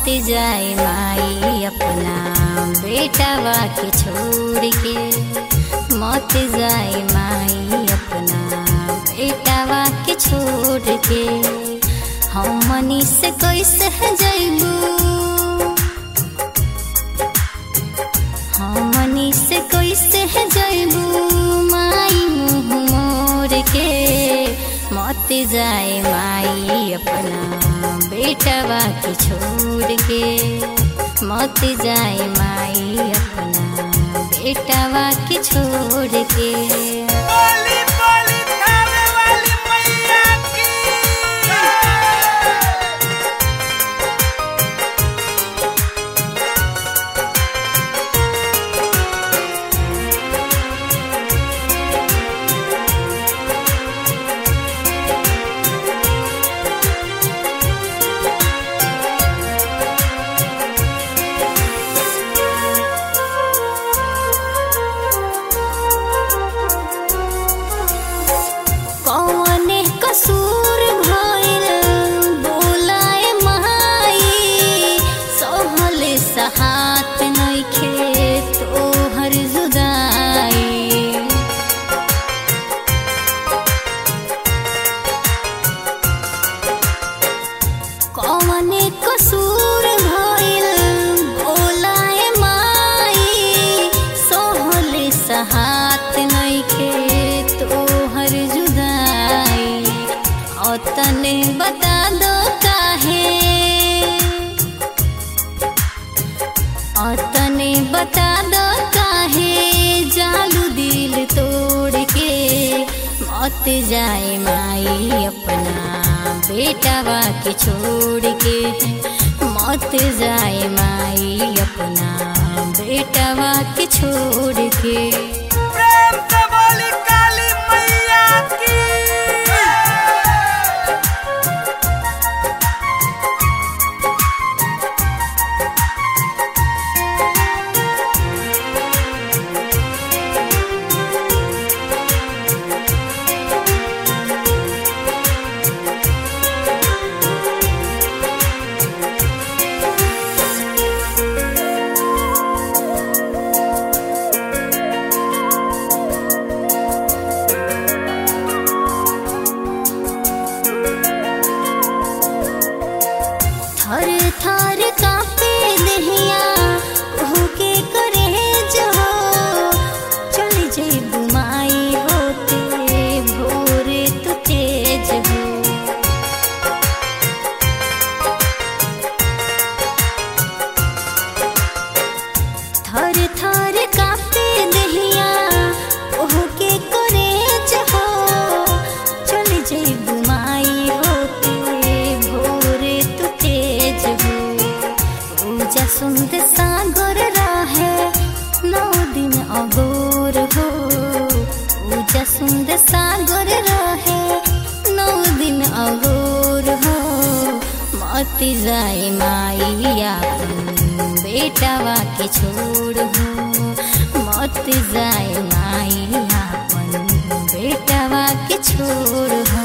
जाए माई अपना बेटावा के छोड़ के, मत जाए माई अपना बेटावा के छोड़ के। हमनी से कैसे जइबू, हमनी से कैसे जइबू माई मुँह मोड़ के। मत जाए माई अपना बेटावा के छोड़ के, मत जाए माई अपना बेटावा के छोड़ के। बोली बोली थाने वाली मैया की। कौने कसूर भइल बोलाए माई, सोहल सहात नइखे तोहर जुदाई। कौने कसूर भइल बोलाए माई, सोहल सहात नइखे तोहर जुदाई। और तने बता दो काहे, और तने बता दो काहे जालू दिल तोड़ के। मत जाए माई अपना बेटावा के छोड़ के, मत जाए माई अपना बेटावा के छोड़ के। प्रेम से बोली काली मैया की। थर थर कांपे देहिया ओहू के करेज हो। चल जइबू माई होते भोरे तू तेज हो। थर थर कांपे देहिया ओहू के करेज हो। चल जइबू माई होते भोरे तू तेज हो। पूजा सुंदर सागर रहे 9 दिन अगोर हो। पूजा सुंदर सागर रहे 9 दिन अगोर हो। मत जाए माई अपन बेटावा के छोड़ हो। मत जाए माई अपन बेटावा के छोड़ हो।